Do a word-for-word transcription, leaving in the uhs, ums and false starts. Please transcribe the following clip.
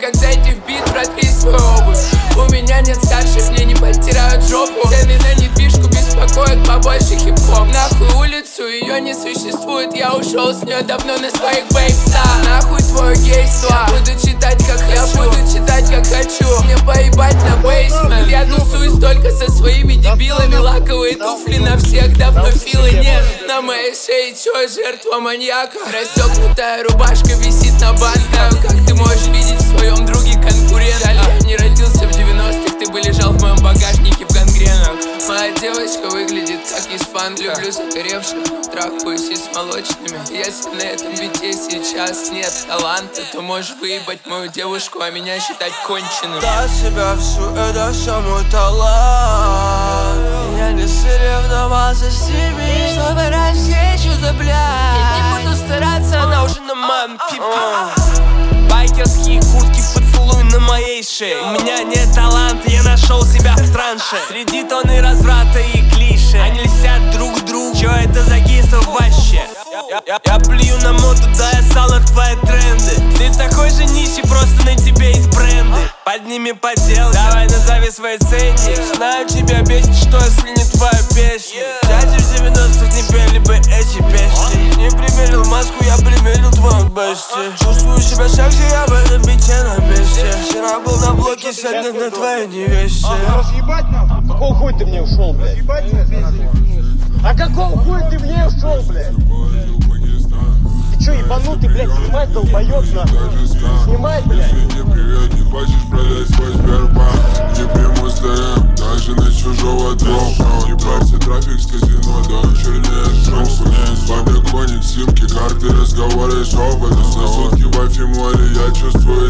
как зайти в бит, протри свою обувь. У меня нет старших, мне не подтирают жопу. Цены на недвижку беспокоят побольше хип-хоп. Нахуй улицу, ее не существует. Я ушел с нее давно на своих бейпса. Нахуй твое гейство, буду читать как хочу. Я буду читать как хочу. Мне поебать на бейсмент. Я тусуюсь только со своими дебилами. Лаковые туфли на всех, давно филы нет. На моей шее чё, жертва маньяка. Расстегнутая рубашка висит на банке. Как ты можешь видеть в своем друге конкурента? Я не родился в девяностых, ты бы лежал в моем багажнике в гангренах. Моя девочка выглядит как испан. Люблю загоревших, трахаюсь и с молочными. Если на этом бите сейчас нет таланта, то можешь выебать мою девушку, а меня считать конченым. Да себя всю, это все мой талант. Я не соревновался с ними, чтобы рассечь чудо, блядь. Я не буду стараться, она уже на моем пипе. Байкерские куртки, поцелуй на моей шее. У меня нет таланта, я нашел себя в транше. Среди тонны разврата и клише. Они льстят друг к другу, чё это за гейство вообще? Я, я, я плюю на моду, да я салат твои тренды. Ты такой же нищий, просто на тебе есть бренды. Подними подделки, давай назови свой ценник. Знаю, тебя бесит, что если не твоя песня. Дяди в девяностых не пели бы эти песни. Не примерил маску, я примерил твой бести. Чувствую себя секси, я в этом бите на месте. Вчера был на блоке, сегодня на твоей невесте. Разъебать нахуй? Какого хуя ты мне ушел, блядь? А какого хуя ты мне ушел, блядь? Ты чё, ебанутый, блядь, снимать, долбоёб, нахуй? Снимай, блядь. Не привет, не хочешь продать свой Сбербанк? Не приму СТМ, даже на чужого дропа. Ебался трафик с казино, да он чернее жопы. Бабе коник, симки, карты, разговоры, шепот. На сутки в Афимоле, я чувствую